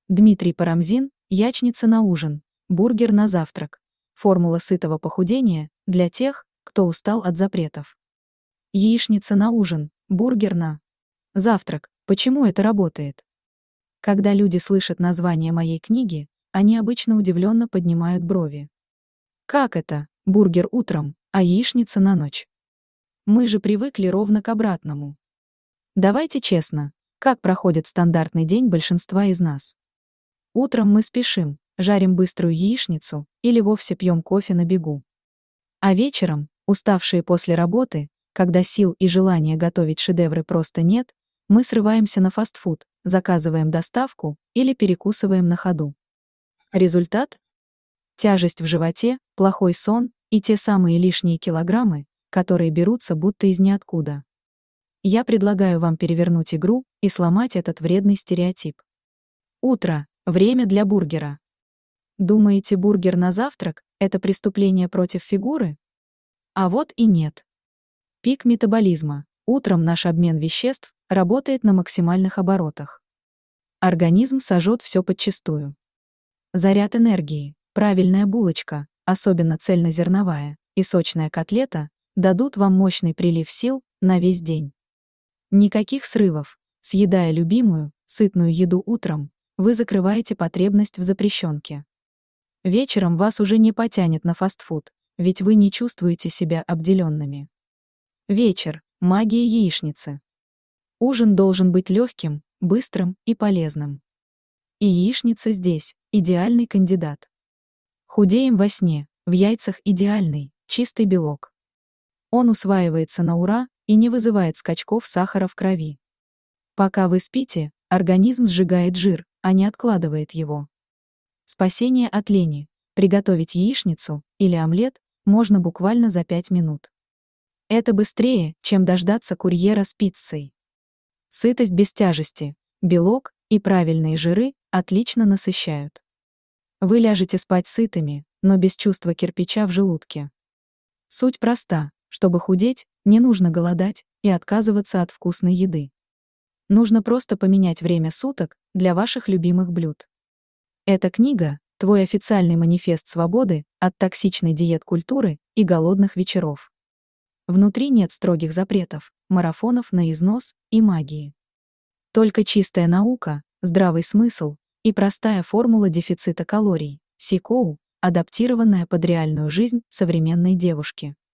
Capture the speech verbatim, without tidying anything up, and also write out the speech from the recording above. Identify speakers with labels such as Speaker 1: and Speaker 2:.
Speaker 1: Дмитрий Парамзин, ячница на ужин, бургер на завтрак. Формула сытого похудения для тех, кто устал от запретов. Яичница на ужин, бургер на завтрак. Почему это работает? Когда люди слышат название моей книги, они обычно удивленно поднимают брови. Как это? Бургер утром, а яичница на ночь? Мы же привыкли ровно к обратному. Давайте честно, как проходит стандартный день большинства из нас? Утром мы спешим, жарим быструю яичницу или вовсе пьем кофе на бегу. А вечером, уставшие после работы, когда сил и желания готовить шедевры просто нет, мы срываемся на фастфуд, заказываем доставку или перекусываем на ходу. Результат? Тяжесть в животе, плохой сон и те самые лишние килограммы, которые берутся будто из ниоткуда. Я предлагаю вам перевернуть игру и сломать этот вредный стереотип. Утро – время для бургера. Думаете, бургер на завтрак – это преступление против фигуры? А вот и нет. Пик метаболизма. Утром наш обмен веществ работает на максимальных оборотах. Организм сожжет все подчистую. Заряд энергии, правильная булочка, особенно цельнозерновая, и сочная котлета дадут вам мощный прилив сил на весь день. Никаких срывов. Съедая любимую, сытную еду утром, вы закрываете потребность в запрещенке. Вечером вас уже не потянет на фастфуд, ведь вы не чувствуете себя обделенными. Вечер – магия яичницы. Ужин должен быть легким, быстрым и полезным. И яичница здесь – идеальный кандидат. Худеем во сне, в яйцах идеальный, чистый белок. Он усваивается на ура и не вызывает скачков сахара в крови. Пока вы спите, организм сжигает жир, а не откладывает его. Спасение от лени. Приготовить яичницу или омлет можно буквально за пять минут. Это быстрее, чем дождаться курьера с пиццей. Сытость без тяжести, белок и правильные жиры отлично насыщают. Вы ляжете спать сытыми, но без чувства кирпича в желудке. Суть проста: чтобы худеть, не нужно голодать и отказываться от вкусной еды. Нужно просто поменять время суток для ваших любимых блюд. Эта книга – твой официальный манифест свободы от токсичной диет-культуры и голодных вечеров. Внутри нет строгих запретов, марафонов на износ и магии. Только чистая наука, здравый смысл и простая формула дефицита калорий, СИКОУ, адаптированная под реальную жизнь современной девушки.